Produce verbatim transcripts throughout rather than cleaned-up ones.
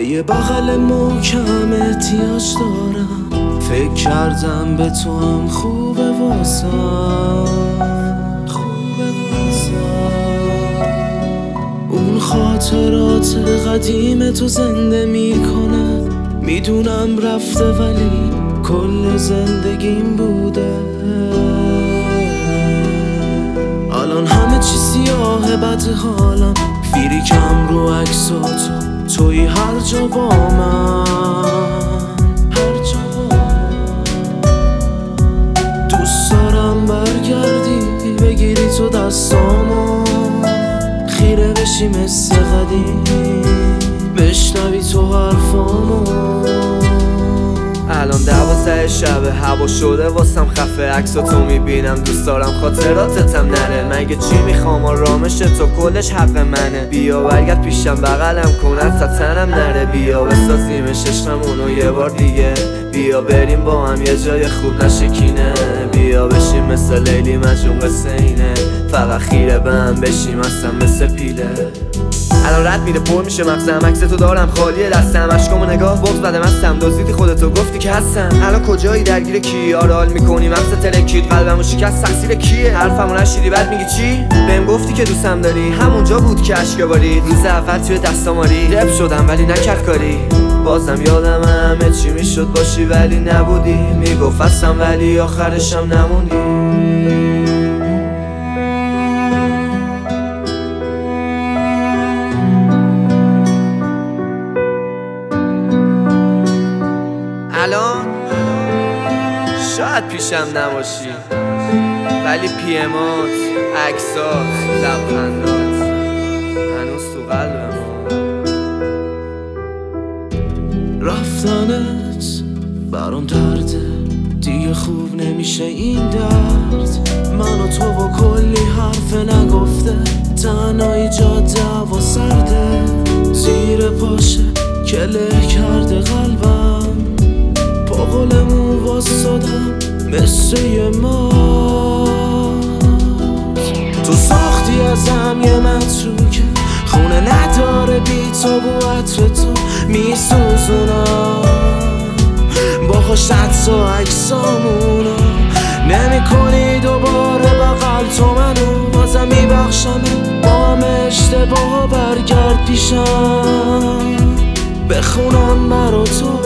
یه بغل محکم احتیاج دارم. فکر کردم به تو هم خوبه واسم، خوبه واسم. اون خاطرات قدیم تو زنده میکنه. میدونم رفته ولی کل زندگیم بوده. الان همه چی سیاه بد حالم. فیریکم رو عکساتو، توی هر جا با من، هر جا با من. دوست دارم برگردی بگیری تو دستامو، خیره بشی مثل قدیم، بشنوی تو حرفامو. الان دوازده شبه، هوا شده واسم خفه. عکساتو میبینم دوست دارم خاطراتتم نره. مگه چی میخوام آرامش تو، کلش حق منه. بیا برگرد پیشم بغلم کن از تنم نره. بیا بسازیمش عشقمونو یه بار دیگه. بیا بریم با هم یه جای خوب نشکینه. بیا بشیم مثل لیلی مجنون قصه اینه. فقط خیره به هم بشیم اصلا مثل پیله. الان رد میره پر میشه مغزم، عکس تو دارم خالیه دستم. عشقامو نگاه بغض بدم هستم، دزدیدی خودتو گفتی که هستم. الان کجایی درگیر کی؟ آره حال میکنی مغز ترکید، قلبمو شکست تقصیر کیه؟ حرفمو نشیدی بعد میگی چی؟ بهم گفتی که دوستم داری، همونجا بود که اشک بارید. روز اول توی دستاماری رپ شدم ولی نکرد کاری. بازم یادم همه چی میشد باشی ولی نبودی. میگفت هستم ولی آخرشم نموندی. الان شاید پیشم نباشی ولی پیمات، عکسات، لبخندات هنوز تو قلبم. رفتنت برام درده، دیگه خوب نمیشه این درد. من و تو با کلی حرف نگفته، تنهایی جاده هوا سرده. زیر پاشه کله کرده قلبم، با قولمون واسدم مثل یه مات. تو ساختی ازم یه متروکه، خونه نداره بی تو بو عطر تو میسوزونم. با خوش عطر و عکسامونو نمی کنی دوباره بغل تو منو. بازم میبخشم با هم اشتباه، برگرد پیشم بخونم برا تو.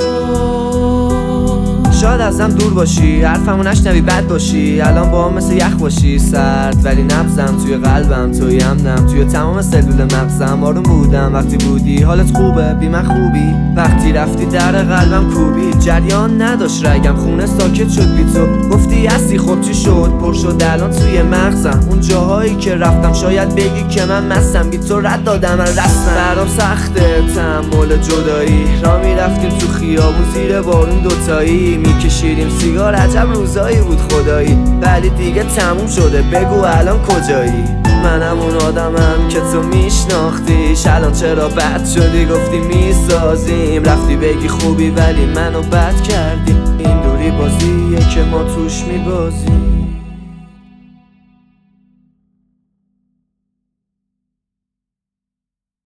شاید ازم دور باشی، حرفمو نشنوی بد باشی. الان با هم مثل یخ باشی سرد ولی نبضم توی قلبم، توی امنم توی تمام سلول مغزم. آروم بودم وقتی بودی، حالت خوبه بی من خوبی. وقتی رفتی در قلبم کوبی، جریان نداشت رگم، خونه ساکت شد بی تو. گفتی هستی خب چی شد، پر شد الان توی مغزم. اون جاهایی که رفتم شاید بگی که من مستم، بی تو رد دادم من رسمم. برام سخته تحمل جدایی، را میرفتیم تو خیابون زیر بارون دوتایی. میکشیدیم سیگار، عجب روزایی بود خدایی. ولی دیگه تموم شده، بگو الان کجایی؟ منم اون آدمم که تو میشناختیش، الان چرا بد شدی؟ گفتی میسازیم، رفتی بگی خوبی ولی منو بد کردی. این دوری بازیه که ما توش میبازیم.